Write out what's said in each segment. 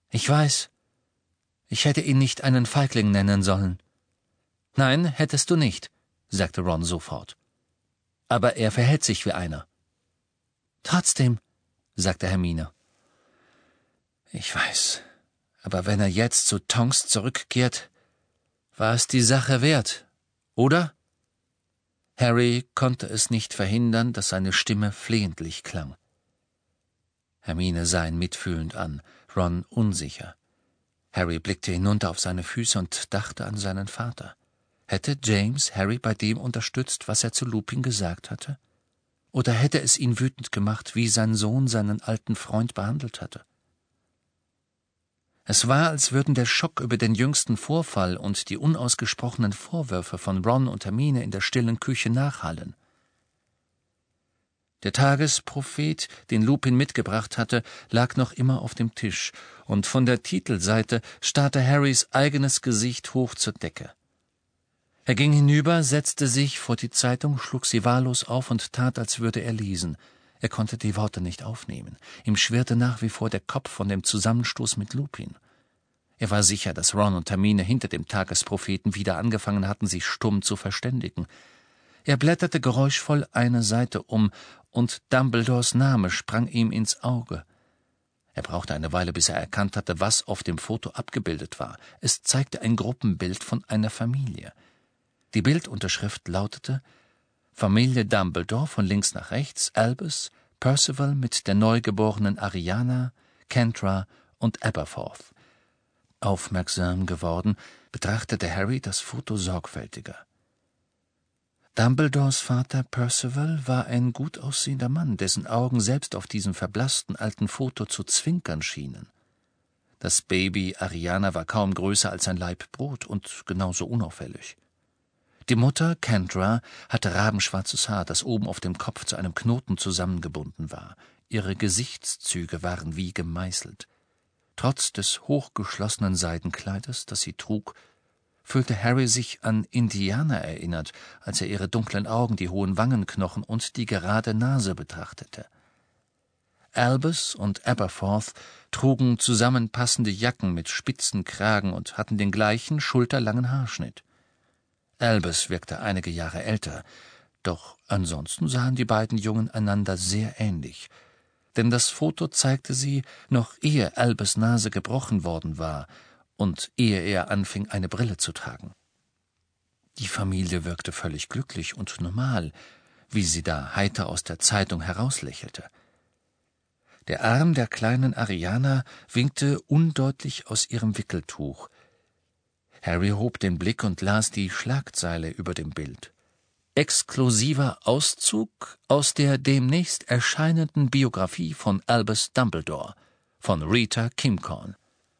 »Ich weiß. Ich hätte ihn nicht einen Feigling nennen sollen.« »Nein, hättest du nicht«, sagte Ron sofort. »Aber er verhält sich wie einer.« »Trotzdem«, sagte Hermine. »Ich weiß, aber wenn er jetzt zu Tonks zurückkehrt, war es die Sache wert, oder?« Harry konnte es nicht verhindern, dass seine Stimme flehentlich klang. Hermine sah ihn mitfühlend an, Ron unsicher. Harry blickte hinunter auf seine Füße und dachte an seinen Vater. Hätte James Harry bei dem unterstützt, was er zu Lupin gesagt hatte? Oder hätte es ihn wütend gemacht, wie sein Sohn seinen alten Freund behandelt hatte? Es war, als würden der Schock über den jüngsten Vorfall und die unausgesprochenen Vorwürfe von Ron und Hermine in der stillen Küche nachhallen. Der Tagesprophet, den Lupin mitgebracht hatte, lag noch immer auf dem Tisch, und von der Titelseite starrte Harrys eigenes Gesicht hoch zur Decke. Er ging hinüber, setzte sich vor die Zeitung, schlug sie wahllos auf und tat, als würde er lesen. Er konnte die Worte nicht aufnehmen. Ihm schwirrte nach wie vor der Kopf von dem Zusammenstoß mit Lupin. Er war sicher, dass Ron und Hermine hinter dem Tagespropheten wieder angefangen hatten, sich stumm zu verständigen. Er blätterte geräuschvoll eine Seite um, und Dumbledores Name sprang ihm ins Auge. Er brauchte eine Weile, bis er erkannt hatte, was auf dem Foto abgebildet war. Es zeigte ein Gruppenbild von einer Familie. Die Bildunterschrift lautete: Familie Dumbledore von links nach rechts, Albus, Percival mit der neugeborenen Ariana, Kendra und Aberforth. Aufmerksam geworden, betrachtete Harry das Foto sorgfältiger. Dumbledores Vater Percival war ein gut aussehender Mann, dessen Augen selbst auf diesem verblassten alten Foto zu zwinkern schienen. Das Baby Ariana war kaum größer als ein Laib Brot und genauso unauffällig. Die Mutter, Kendra, hatte rabenschwarzes Haar, das oben auf dem Kopf zu einem Knoten zusammengebunden war. Ihre Gesichtszüge waren wie gemeißelt. Trotz des hochgeschlossenen Seidenkleides, das sie trug, fühlte Harry sich an Indiana erinnert, als er ihre dunklen Augen, die hohen Wangenknochen und die gerade Nase betrachtete. Albus und Aberforth trugen zusammenpassende Jacken mit spitzen Kragen und hatten den gleichen schulterlangen Haarschnitt. Albus wirkte einige Jahre älter, doch ansonsten sahen die beiden Jungen einander sehr ähnlich, denn das Foto zeigte sie, noch ehe Albus' Nase gebrochen worden war und ehe er anfing, eine Brille zu tragen. Die Familie wirkte völlig glücklich und normal, wie sie da heiter aus der Zeitung herauslächelte. Der Arm der kleinen Ariana winkte undeutlich aus ihrem Wickeltuch. Harry hob den Blick und las die Schlagzeile über dem Bild. Exklusiver Auszug aus der demnächst erscheinenden Biografie von Albus Dumbledore von Rita Kimcorn.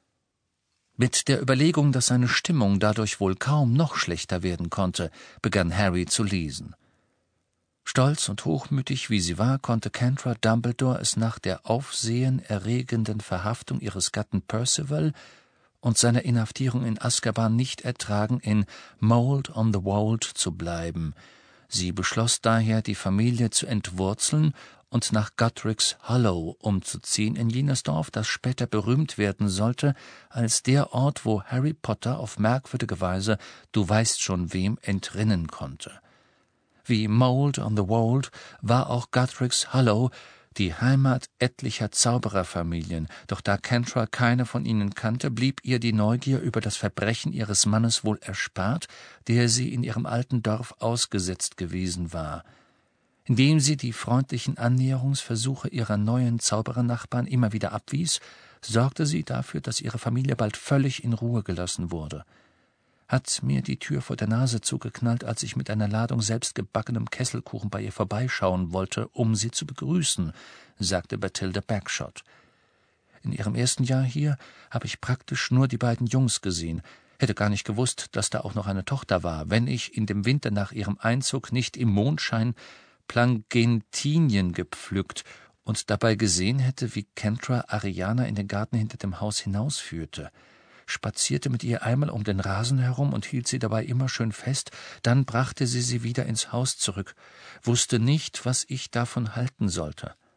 Mit der Überlegung, dass seine Stimmung dadurch wohl kaum noch schlechter werden konnte, begann Harry zu lesen. Stolz und hochmütig wie sie war, konnte Kendra Dumbledore es nach der aufsehenerregenden Verhaftung ihres Gatten Percival und seiner Inhaftierung in Azkaban nicht ertragen, in Mold on the Wold zu bleiben. Sie beschloss daher, die Familie zu entwurzeln und nach Godric's Hollow umzuziehen, in jenes Dorf, das später berühmt werden sollte, als der Ort, wo Harry Potter auf merkwürdige Weise, du weißt schon wem, entrinnen konnte. Wie Mold on the Wold war auch Godric's Hollow die Heimat etlicher Zaubererfamilien, doch da Kendra keine von ihnen kannte, blieb ihr die Neugier über das Verbrechen ihres Mannes wohl erspart, der sie in ihrem alten Dorf ausgesetzt gewesen war. Indem sie die freundlichen Annäherungsversuche ihrer neuen Zauberernachbarn immer wieder abwies, sorgte sie dafür, dass ihre Familie bald völlig in Ruhe gelassen wurde. Hat mir die Tür vor der Nase zugeknallt, als ich mit einer Ladung selbstgebackenem Kesselkuchen bei ihr vorbeischauen wollte, um sie zu begrüßen, sagte Bathilda Bagshot. In ihrem ersten Jahr hier habe ich praktisch nur die beiden Jungs gesehen, hätte gar nicht gewusst, dass da auch noch eine Tochter war, wenn ich in dem Winter nach ihrem Einzug nicht im Mondschein Plangentinien gepflückt und dabei gesehen hätte, wie Kendra Ariana in den Garten hinter dem Haus hinausführte. Spazierte mit ihr einmal um den Rasen herum und hielt sie dabei immer schön fest, dann brachte sie wieder ins Haus zurück, wusste nicht, was ich davon halten sollte.